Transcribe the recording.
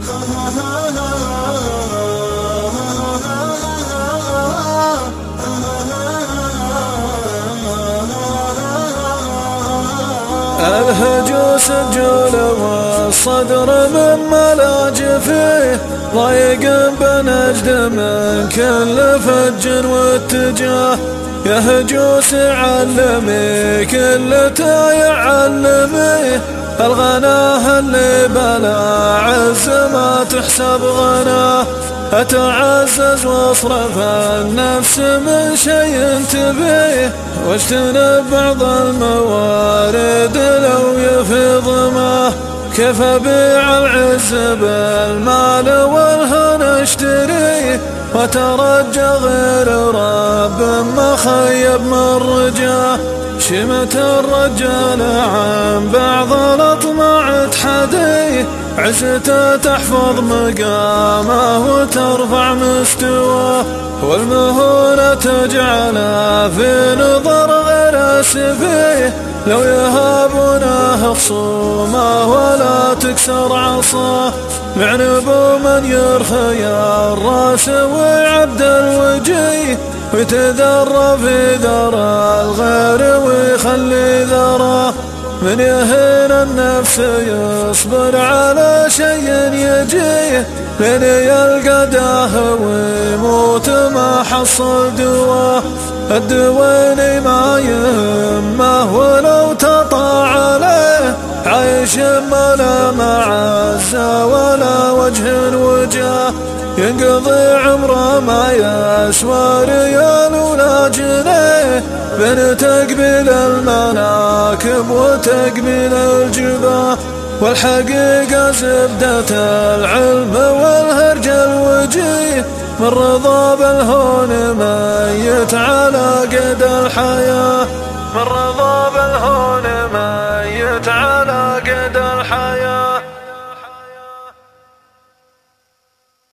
الهجوس الجول والصدر مما لاج فيه ضيق بنجد من كل فج واتجاه. يا هجوس علمي كل تايع علمي الغناه اللي بلا عز ما تحسب غناه. أتعزز واصرف النفس من شيء تبيه واجتنب بعض الموارد لو يفيض ما. كيف أبيع العز بالمال والهن اشتريه وترجى غير رب ما خيب من رجاه. شمت الرجال عن بعض الأطماع تحديه عزته تحفظ مقامه وترفع مستواه. والمهونة تجعله في نظر غير سفيه لو يهابونه خصومه ولا تكسر عصاه. معنب من يرخي الراس ويعبد الوجيه ويتذرى في ذرى الغير ويخلي ذراه. من يهين النفس يصبر على شيء يجيه لين يلقى داه ويموت ما حصل دواه. الدويني ما يهمه ولو تطاع عليه عايش ما لا معزة ولا وجه وجاه. ينقضي عمره ما يسوى ريال ولا جنيه بين تقبيل المناكب وتقبيل الجباه. والحقيقة زبدة العلم والهرج الوجيه من رضا بالهون ميت على قيد الحياة. من رضا بالهون ميت على قيد الحياة.